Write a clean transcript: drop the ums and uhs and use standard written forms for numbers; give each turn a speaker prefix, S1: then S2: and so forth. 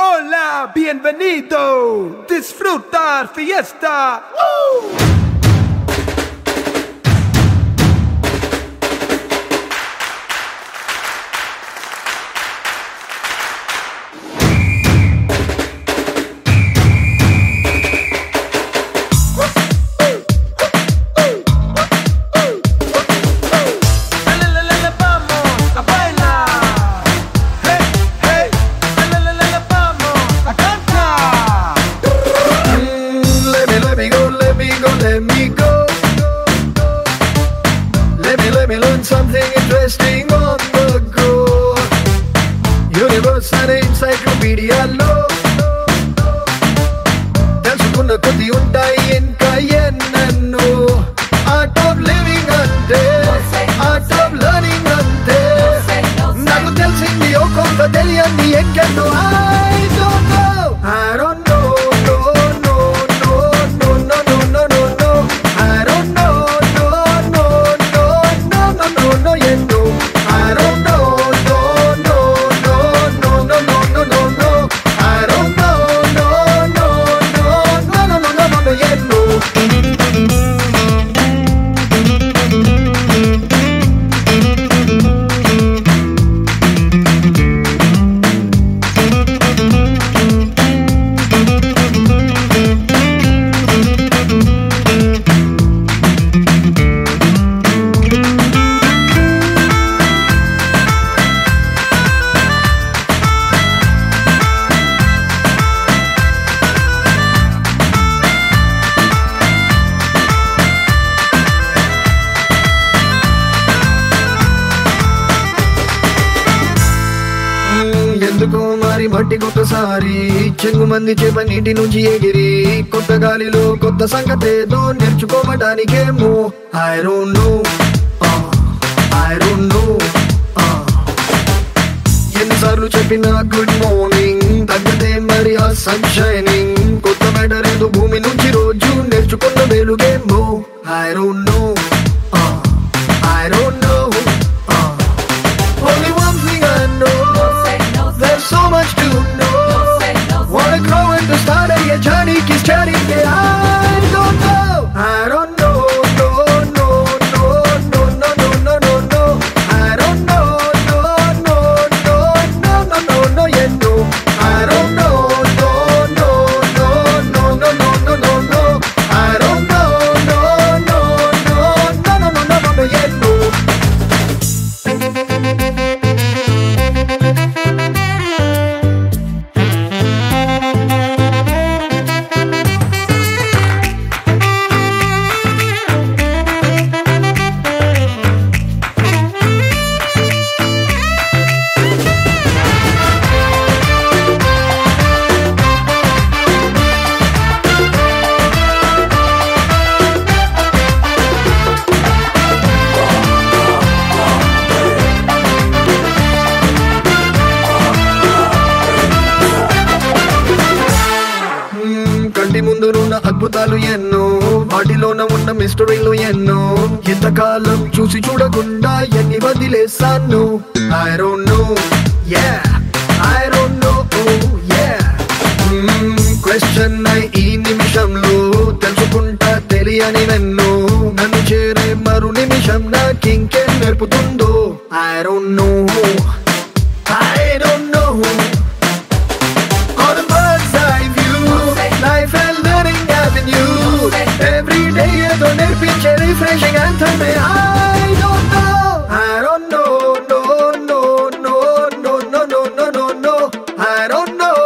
S1: Hola, bienvenido, disfrutar fiesta. ¡Woo!
S2: Let me learn something interesting on the go. Universe and encyclopedia lo తెలుసుకున్న కొద్ది ఉంటాయి ఇంకా ఎన్నెన్నో. Art of living అంటే art of learning అంటే నాకు తెలిసింది ఓ కొంత తెలియంది ఎక్కడో. I don't know, I don't know, no, no, no, no, no, no, no, no, no. I don't know, no, no, no, no, no, no, no, yeah, no. I don't know, no, no, no, no, no, no, no, no, no. I don't know, no, no, no, no, no, no, no, no, yeah, no. ఎందుకో మరి మట్టి కొత్తసారి చెంగు మంది చేప నీటి నుంచి ఎగిరి కొత్త గాలిలో కొత్త సంగతేదో నేర్చుకోవడానికేమో. I don't know, I don't know. ఎన్నిసార్లు చెప్పినా గుడ్ మార్నింగ్ తగ్గదే మరి ఆ సన్ షైనింగ్. కొత్త మ్యాటర్ ఏదో భూమి నుంచి రోజు నేర్చుకున్న వెలుగేమో. I don't know, I don't know. Only one thing I know, there's so much to know. Wanna grow and to start a journey, keep starting it. I don't know, I don't know, no, no, no, no, no, no, no, no, no. I don't know, no, no, no, no, no, no, no, yeah, no. I don't know, no, no, no, no, no, no, no, no, no. I don't know, no, no, no, no, no, no, no, no, yeah, no. కంటి ముందునున్న అద్భుతాలు ఎన్నో, వాటిలోన ఉన్న మిస్టరీలు ఎన్నో. ఎంతకాలం చూసి చూడకుండా ఎన్ని వదిలేసాను. I don't know, yeah, I don't know, yeah. Question అయి ఈ నిమిషంలో తెలుసుకుంటా తెలియని నన్ను. నన్ను చేరే మరు నిమిషం నాకింకేం నేర్పుతుందో. I don't know, I don't know. On a bird's eye view, life and learning avenue. Every day ఏదో నేర్పించే refreshing anthem. I don't know, I don't know, no, no, no, no, no, no, no, no, no. I don't know.